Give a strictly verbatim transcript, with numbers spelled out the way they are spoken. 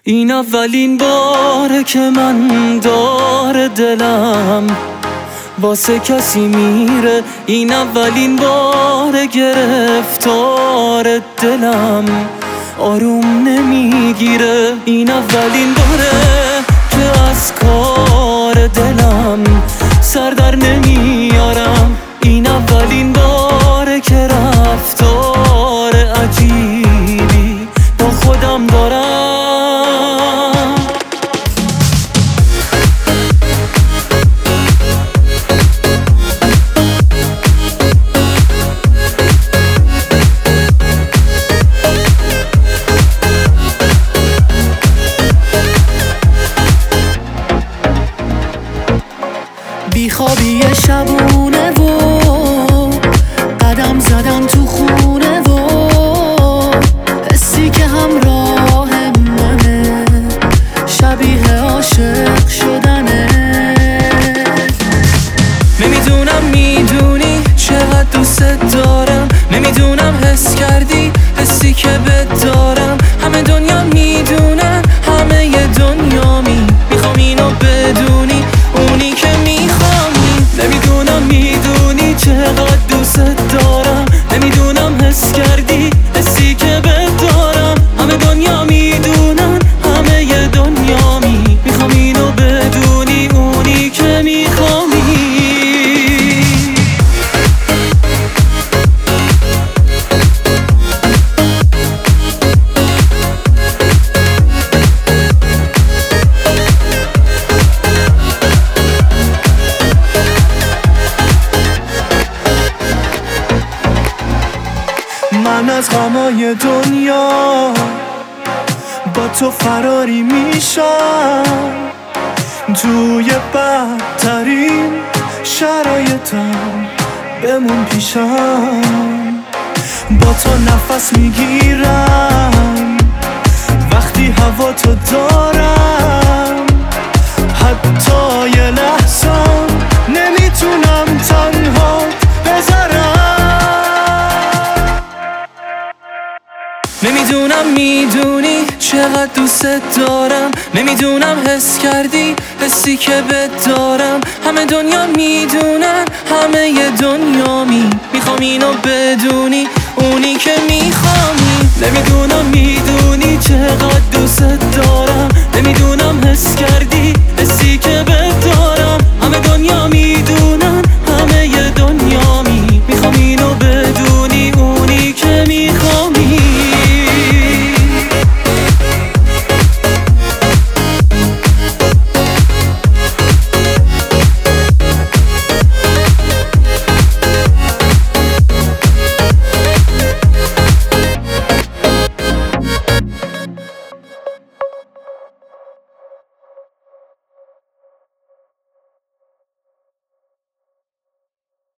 این اولین باره که من داره دلم واسه کسی میره، این اولین باره گرفتار دلم آروم نمیگیره، این اولین باره که از کار دلم سر در نمیارم، این اولین باره که رفتار عجیبی با خودم دارم. بیخوابی شبونه و قدم زدم تو خونه و حسی که همراه منه شبیه عاشق شدنه. نمیدونم میدونی چقدر دوست دارم، نمیدونم حس کردی حسی که بهت دارم، همه دنیا میدونن همه ی دنیامی، میخوام اینو بدونی اونی که میخوامی. نمیدونم میدونی چقدر دوست دارم، نمیدونم حس کردی حسی که بهت دارم، همه دنیا میدونن همه ی دنیامی، میخوام اینو بدونی اونی که میخوامی. من از غمای دنیا با تو فراری میشم، توی بدترین شرایطم بمون پیشم، با تو نفس میگیرم وقتی هوا تو دارم، حتی یه لحظه نمیتونم تنها بذارم. نمیدونم میدونی چقدر دوست دارم، نمیدونم حس کردی حسی که بهت دارم، همه دنیا میدونن همه ی دنیامی، میخوام اینو بدونی اونی که میخوامی. نمیدونم میدونی چقدر